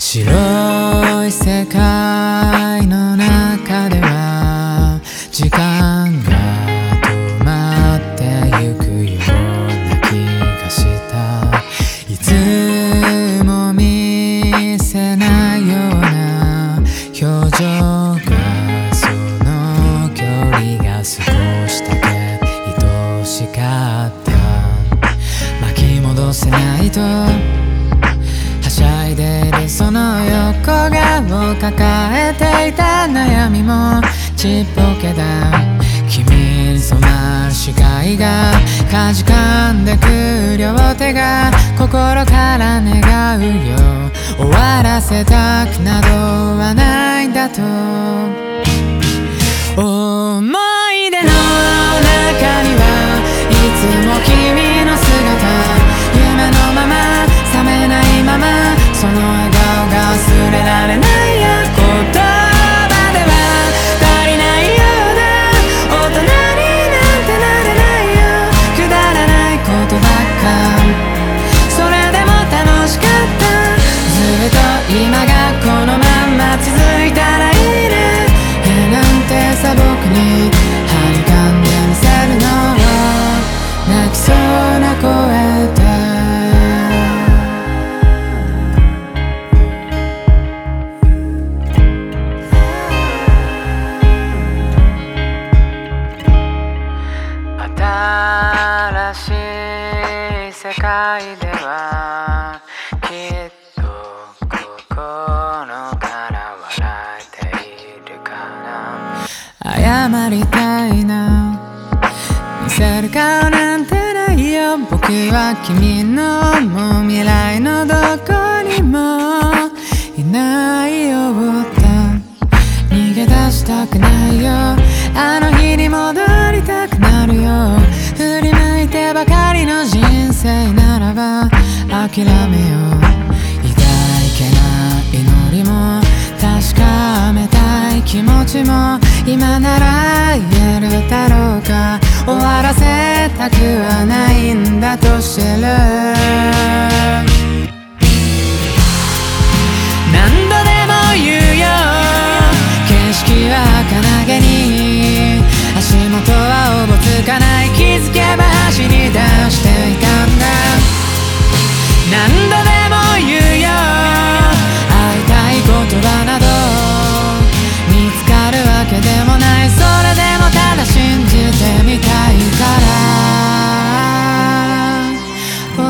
白い世界の中では時間が止まってゆくような気がした。いつも見せないような表情が、その距離が少しだけ愛しかった。巻き戻せないとはしゃいでいるその横顔を抱えていた悩みもちっぽけだ。君に染まる視界がかじかんでく両手が心から願うよ。終わらせたくなどはないんだと。思い出の中にはいつも君の姿、夢のまま覚めないまま、その笑顔が忘れられないや。言葉では足りないような、大人になんてなれないよ。くだらないことばっか、それでも楽しかった。ずっと今がこのまんま続いたらいいね。なんてさ僕にはにかんでみせるのは泣きそうな声で。新しい世界ではきっと心から笑えているかな。謝りたいな、見せる顔なんてないよ。僕は君のもう未来のどこにもいないようだ。逃げ出したくないよ、あの日に戻りたくなるよ。振り向いてばかりの人生ならば諦めよう。抱いけない祈りも確かめたい気持ちも今なら言えるだろうか。終わらせたくはないんだとしてる。何度でも言うよ、景色は儚げに足元はおぼつかない。気づけば走り出していたんだ。何度でも言うよ、会いたい言葉など見つかるわけでもない。それでもただ信じてみたいから。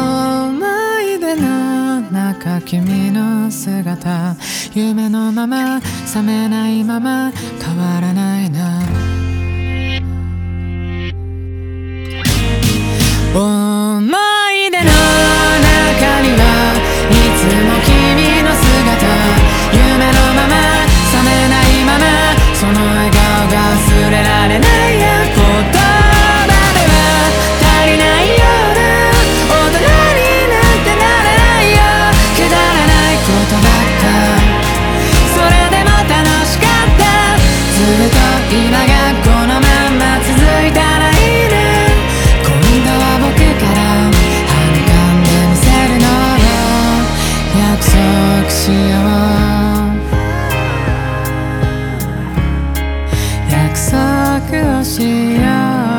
思い出の中君の姿、夢のまま覚めないまま変わらないな。思い出の中にはいつも君の姿、夢のまま覚めないまま、その笑顔が忘れられないや。言葉では足りないような、大人になんてなれないよ。くだらないことばっか、それでも楽しかった。ずっと今がこのまんま続いたらいいね。今度は僕からはにかんでみせるのよ。約束しよう、約束をしよう。